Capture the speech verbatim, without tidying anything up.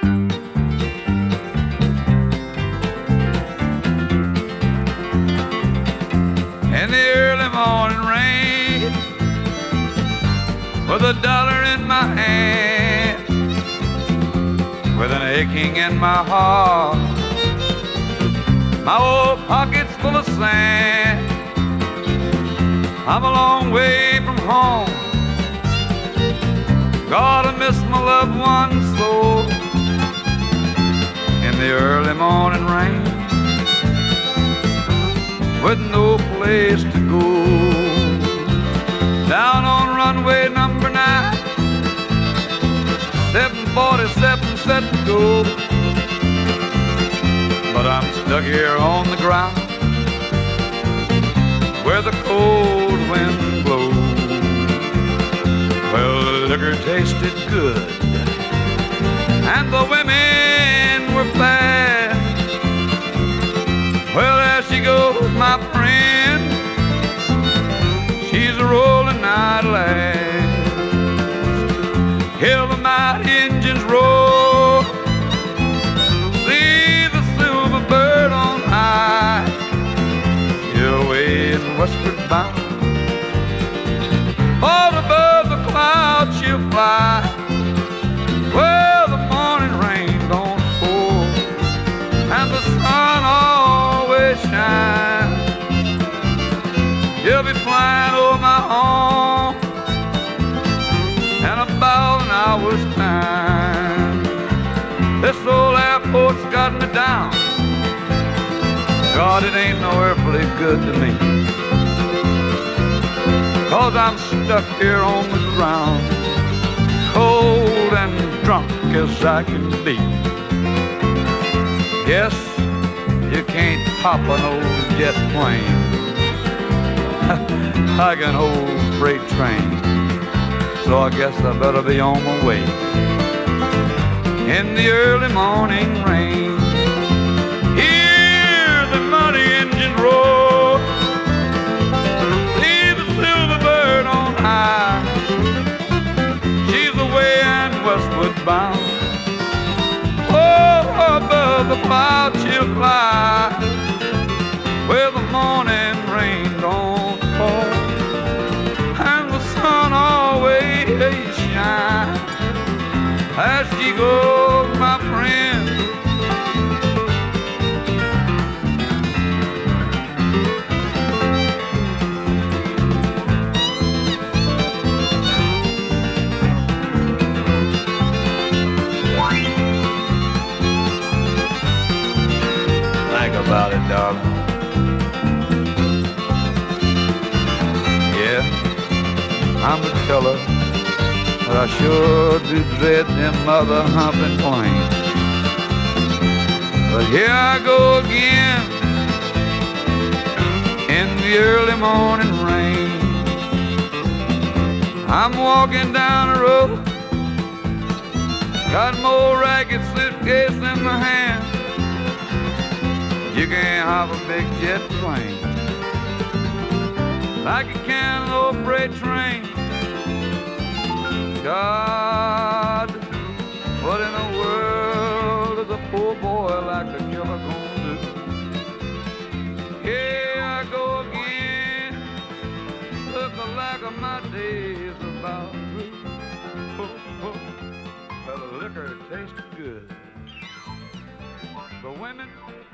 In the early morning rain, with a dollar in my hand, with an aching in my heart, my old pockets full of sand. I'm a long way from home, gotta miss my loved one so. In the early morning rain, with no place to go, down on runway number nine, seven forty-seven set to go. But I'm stuck here on the ground where the cold wind blows. Well, the liquor tasted good and the women were bad. Well, there she goes, my friend, she's a rolling night last. Hear the mighty engines roar, see the silver bird on high, still away in westward bound. All above the clouds she'll fly, where the morning rain don't pour and the sun always shines. She'll be flying over my home in about an hour's time. This old airport's got me down, God, it ain't no earthly good to me, 'cause I'm stuck here on the ground, cold and drunk as I can be. Yes, you can't hop an old jet plane like an old freight train, so I guess I better be on my way. In the early morning rain, hear the mighty engine roar, see the silver bird on high, she's away and westward bound. Oh, above the clouds she'll fly, where the morning rain don't fall and the sun always shines. As she goes, my friend, think about it, darling. Yeah, I'm a killer, but I sure do dread them mother humping plains. But here I go again in the early morning rain. I'm walking down the road, got more ragged suitcase in my hand. You can't have a big jet plane like a can of old freight train. God, what in the world is a poor boy like a killer gonna do? Here I go again, looking like my days about through. Oh, oh. Well, the liquor tasted good. The women